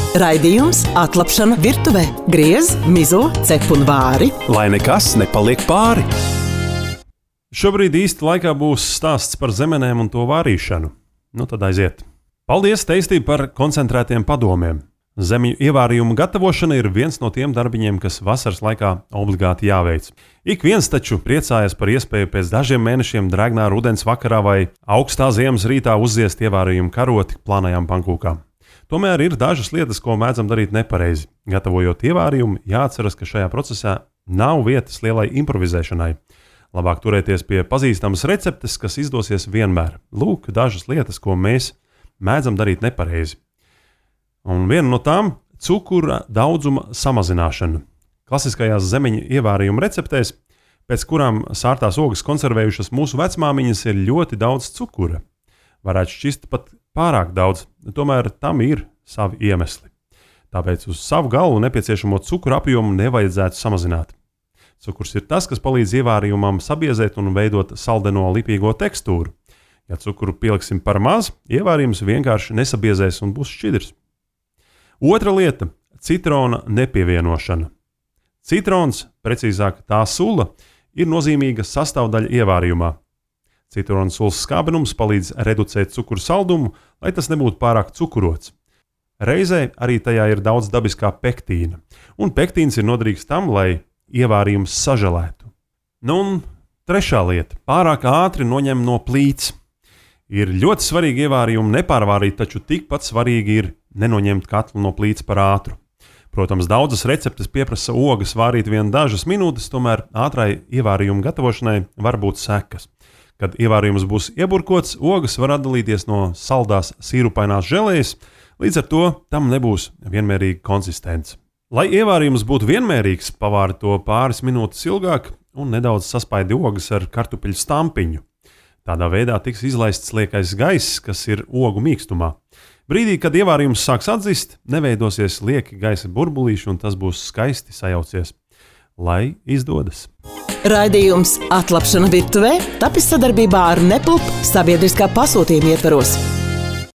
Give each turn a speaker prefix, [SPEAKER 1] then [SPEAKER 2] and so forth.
[SPEAKER 1] Raidījums Atlapšana virtuvē. Griez, mizo, cep un vari.
[SPEAKER 2] Lai nekas nepaliek pāri. Šobrīd īsti laikā būs stāsts par zemenēm un to vārīšanu. Nu tad aiziet. Paldies Teistī par koncentrētiem padomiem. Zemju ievārījumu gatavošana ir viens no tiem darbiņiem, kas vasaras laikā obligāti jāveic. Ik viens taču priecājas par iespēju pēc dažiem mēnešiem drēgnā rudens vakarā vai augstā ziemas rītā uzziest ievārījumu karoti plānajām pankūkām. Tomēr ir dažas lietas, ko mēdzam darīt nepareizi. Gatavojot ievārījumu, jāatceras, ka šajā procesā nav vietas lielai improvizēšanai. Labāk turēties pie pazīstamas receptes, kas izdosies vienmēr. Lūk, dažas lietas, ko mēs mēdzam darīt nepareizi. Un viena no tām - cukura daudzuma samazināšana. Klasiskajās zemeņa ievārījuma receptēs, pēc kurām sārtās ogas konservējušas mūsu vecmāmiņas, ir ļoti daudz cukura. Varētu šķist pat pārāk daudz, tomēr tam ir savi iemesli. Tāpēc uz savu galvu nepieciešamo cukuru apjomu nevajadzētu samazināt. Cukurs ir tas, kas palīdz ievārījumam sabiezēt un veidot saldeno lipīgo tekstūru. Ja cukuru pieliksim par maz, ievārījums vienkārši nesabiezēs un būs šķidrs. Otra lieta - citrona nepievienošana. Citrons, precīzāk tā sula, ir nozīmīga sastāvdaļa ievārījumā. Citrona sulas skābenums palīdz reducēt cukuru saldumu, lai tas nebūtu pārāk cukurots. Reizē arī tajā ir daudz dabiskā pektīna, un pektīns ir noderīgs tam, lai ievārījums sažēlētu. Nu un trešā lieta - pārāk ātri noņem no plīts. Ir ļoti svarīgi ievārījumu nepārvārīt, taču tikpat svarīgi ir nenoņemt katlu no plīts par ātru. Protams, daudzas receptes pieprasa ogas vārīt vien dažas minūtes, tomēr ātrai ievārījumu gatavošanai var būt sekas. Kad ievārījums būs ieburkots, ogas var atdalīties no saldās sīrupainās želejas, līdz ar to tam nebūs vienmērīga konsistence. Lai ievārījums būtu vienmērīgs, pavāri to pāris minūtes ilgāk un nedaudz saspaidi ogas ar kartupeļu stampiņu. Tādā veidā tiks izlaists liekais gaiss, kas ir ogu mīkstumā. Brīdī, kad ievārījums sāks atzist, neveidosies lieki gaisa burbulīši un tas būs skaisti sajaucies. Lai izdodas!
[SPEAKER 1] Raidījums Atlapšana virtuvē tapis sadarbībā ar Nepulp sabiedriskā pasūtījuma ietvaros.